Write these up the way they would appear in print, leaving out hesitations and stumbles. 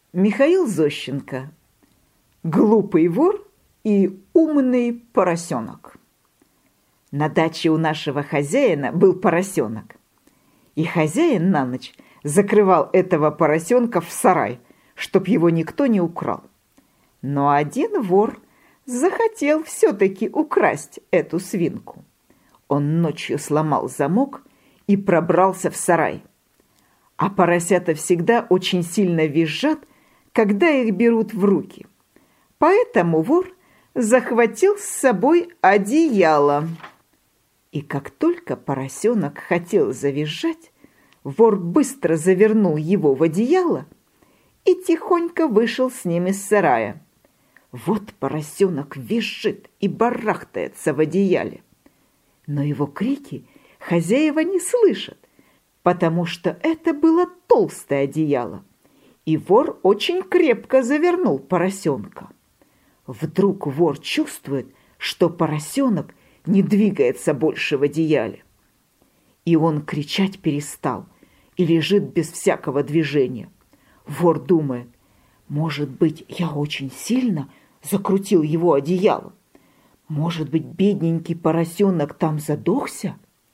Михаил Зощенко. Глупый вор и умный поросенок. На даче у нашего хозяина был поросенок. И хозяин на ночь закрывал этого поросенка в сарай, чтоб его никто не украл. Но один вор захотел все-таки украсть эту свинку. Он ночью сломал замок и пробрался в сарай. А поросята всегда очень сильно визжат, когда их берут в руки. Поэтому вор захватил с собой одеяло. И как только поросенок хотел завизжать, вор быстро завернул его в одеяло и тихонько вышел с ним из сарая. Вот поросенок визжит и барахтается в одеяле. Но его крики хозяева не слышат, потому что это было толстое одеяло, и вор очень крепко завернул поросенка. Вдруг вор чувствует, что поросенок не двигается больше в одеяле. И он кричать перестал и лежит без всякого движения. Вор думает: может быть, я очень сильно закрутил его одеялом? Может быть, бедненький поросенок там задохся?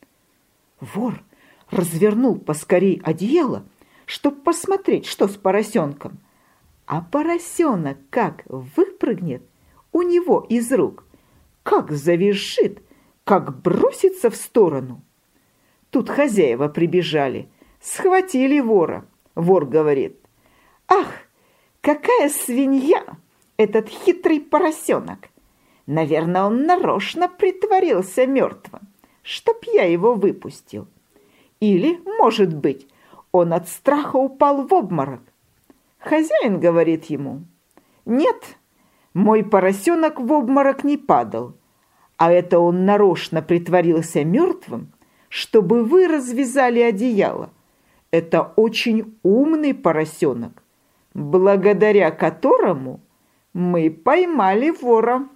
Вор развернул поскорей одеяло, чтоб посмотреть, что с поросенком. А поросенок как выпрыгнет у него из рук, как завизжит, как бросится в сторону. Тут хозяева прибежали, схватили вора. Вор говорит: «Ах, какая свинья этот хитрый поросенок! Наверное, он нарочно притворился мертвым, чтоб я его выпустил. Или, может быть, он от страха упал в обморок». Хозяин говорит ему: «Нет, мой поросенок в обморок не падал, а это он нарочно притворился мертвым, чтобы вы развязали одеяло. Это очень умный поросенок, благодаря которому мы поймали вора».